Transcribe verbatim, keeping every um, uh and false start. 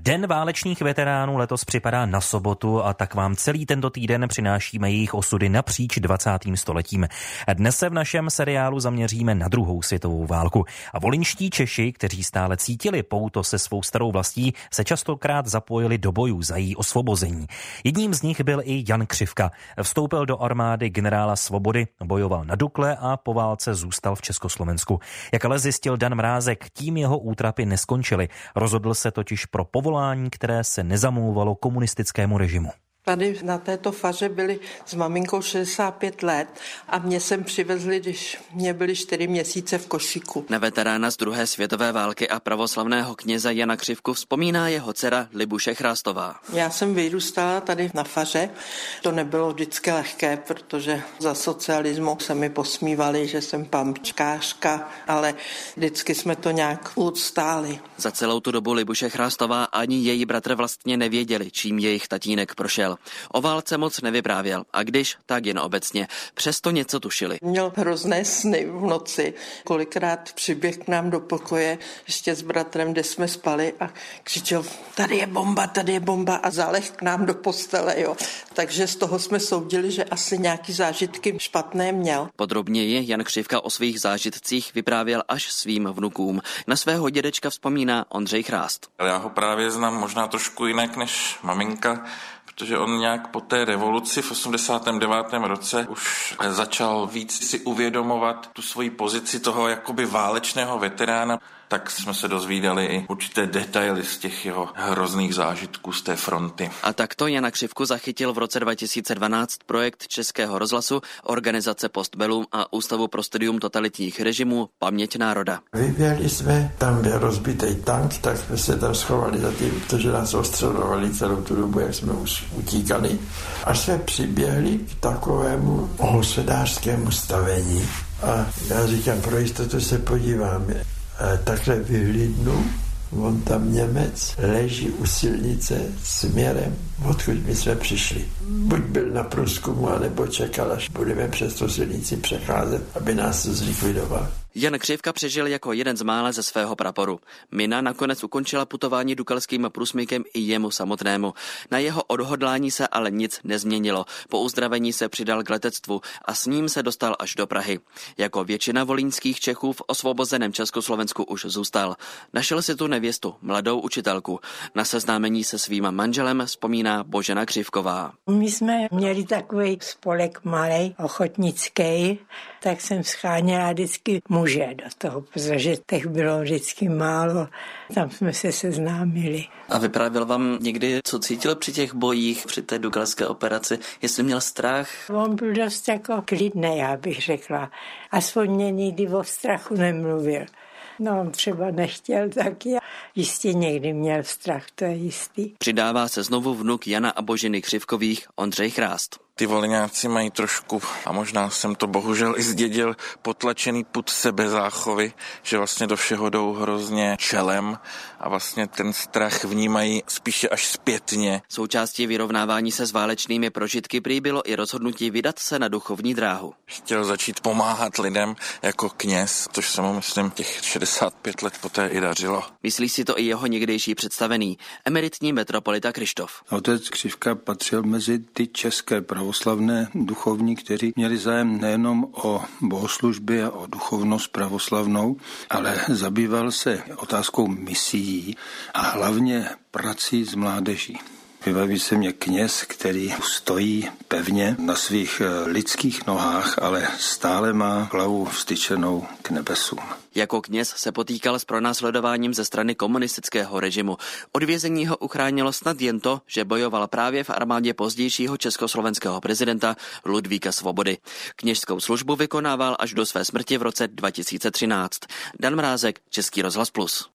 Den válečných veteránů letos připadá na sobotu a tak vám celý tento týden přinášíme jejich osudy napříč dvacátým stoletím. Dnes se v našem seriálu zaměříme na druhou světovou válku. A volyňští Češi, kteří stále cítili pouto se svou starou vlastí, se častokrát zapojili do bojů za její osvobození. Jedním z nich byl i Jan Křivka. Vstoupil do armády generála Svobody, bojoval na Dukle a po válce zůstal v Československu. Jak ale zjistil Dan Mrázek, tím jeho útrapy neskončily. Rozhodl se totiž pro povolání, které se nezamlouvalo komunistickému režimu. Tady na této faře byli s maminkou šedesát pět let a mě sem přivezli, když mě byly čtyři měsíce v košíku. Na veterána z druhé světové války a pravoslavného kněze Jana Křivku vzpomíná jeho dcera Libuše Chrástová. Já jsem vyrůstala tady na faře. To nebylo vždycky lehké, protože za socialismu se mi posmívali, že jsem pamčkářka, ale vždycky jsme to nějak ustáli. Za celou tu dobu Libuše Chrástová ani její bratr vlastně nevěděli, čím jejich tatínek prošel. O válce moc nevyprávěl a když, tak jen obecně. Přesto něco tušili. Měl hrozné sny v noci. Kolikrát přiběh k nám do pokoje ještě s bratrem, kde jsme spali a křičel, tady je bomba, tady je bomba a záleh k nám do postele. Jo. Takže z toho jsme soudili, že asi nějaký zážitky špatné měl. Podrobněji Jan Křivka o svých zážitcích vyprávěl až svým vnukům. Na svého dědečka vzpomíná Ondřej Chrást. Já ho právě znám možná trošku jinak než maminka, protože on nějak po té revoluci v osmdesátém devátém roce už začal víc si uvědomovat tu svoji pozici toho jakoby válečného veterána. Tak jsme se dozvídali i určité detaily z těch jeho hrozných zážitků z té fronty. A takto Jana Křivku zachytil v roce dva tisíce dvanáct projekt Českého rozhlasu, organizace Postbellum a Ústavu pro studium totalitních režimů Paměť národa. Vyběhli jsme, tam byl rozbitý tank, tak jsme se tam schovali za tím, protože nás ostřelovali celou tu dobu, jak jsme už utíkali. Až jsme přiběhli k takovému hospodářskému stavení. A já říkám, pro jistotu se podíváme. A takhle vyhlídnu, on tam Němec leží u silnice směrem, odkud my jsme přišli. Buď byl na průzkumu, anebo čekal, až budeme přes tu silnici přecházet, aby nás zlikvidoval. Jan Křivka přežil jako jeden z mála ze svého praporu. Mina nakonec ukončila putování dukalským průsmykem i jemu samotnému. Na jeho odhodlání se ale nic nezměnilo. Po uzdravení se přidal k letectvu a s ním se dostal až do Prahy. Jako většina volynských Čechů v osvobozeném Československu už zůstal. Našel si tu nevěstu, mladou učitelku. Na seznámení se svým manželem vzpomíná Božena Křivková. My jsme měli takový spolek malej, ochotnický, tak jsem scháněla vždycky muže do toho, protože těch bylo vždycky málo. Tam jsme se seznámili. A vyprávěl vám někdy, co cítil při těch bojích, při té dukalské operaci? Jestli měl strach? On byl dost jako klidný, já bych řekla. Aspoň mě nikdy o strachu nemluvil. No, on třeba nechtěl, tak já jistě někdy měl strach, to je jistý. Přidává se znovu vnuk Jana a Boženy Křivkových, Ondřej Chrást. Ty volyňáci mají trošku, a možná jsem to bohužel i zdědil, potlačený pud sebezáchovy, že vlastně do všeho jdou hrozně čelem a vlastně ten strach vnímají spíše až zpětně. Součástí vyrovnávání se s válečnými prožitky prý bylo i rozhodnutí vydat se na duchovní dráhu. Chtěl začít pomáhat lidem jako kněz, což se mu, myslím, těch šedesát pět let poté i dařilo. Myslí si to i jeho někdejší představený, emeritní metropolita Krištof. Otec Křivka patřil mezi ty české pravoslavné duchovní, kteří měli zájem nejenom o bohoslužby a o duchovnost pravoslavnou, ale zabýval se otázkou misií a hlavně prací s mládeží. Vybaví se mě kněz, který stojí pevně na svých lidských nohách, ale stále má hlavu vstyčenou k nebesům. Jako kněz se potýkal s pronásledováním ze strany komunistického režimu. Od vězení ho uchránilo snad jen to, že bojoval právě v armádě pozdějšího československého prezidenta Ludvíka Svobody. Kněžskou službu vykonával až do své smrti v roce dva tisíce třináct. Dan Mrázek, Český rozhlas plus.